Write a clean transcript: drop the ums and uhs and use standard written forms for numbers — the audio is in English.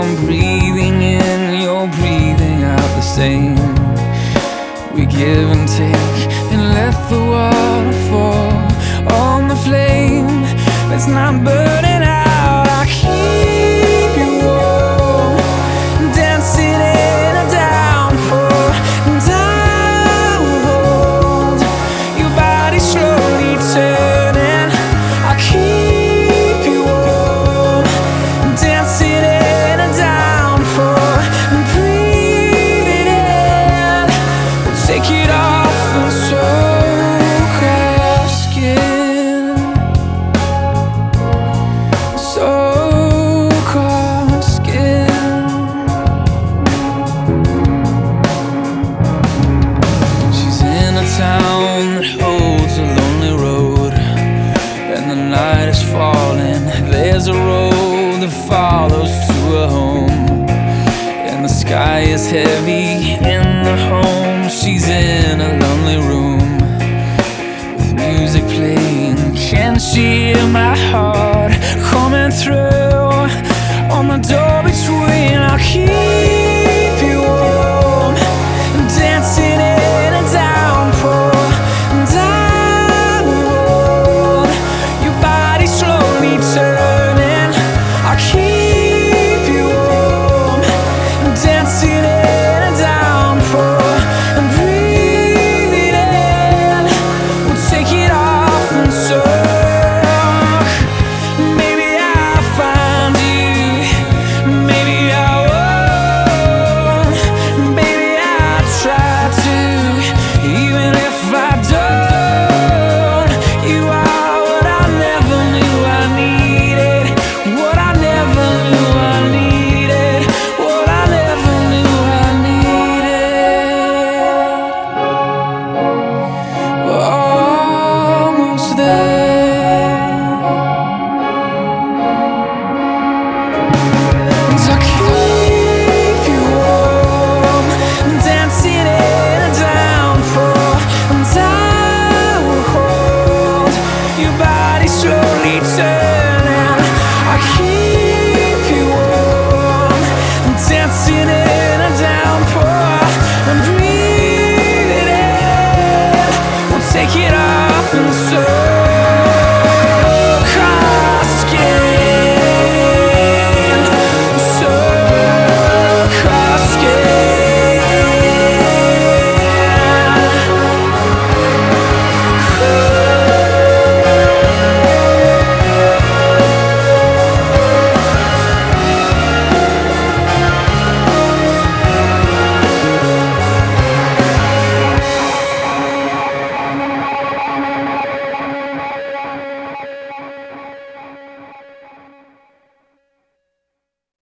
I'm breathing in, you're breathing out the same. We give and take and let the water fall on the flame that's not burning out. I keep you warm, dancing in a downpour, and I will hold your body slowly turning. I keep you warm, dancing in a downpour, and breathe it in. We'll take it off and soak our skin, soak our skin. She's in a town that holds a lonely road, and the night is falling. There's a road that follows to a home, and the sky is heavy in the home. She's in a lonely room with music playing. Can she hear my heart coming through on the door between our keys?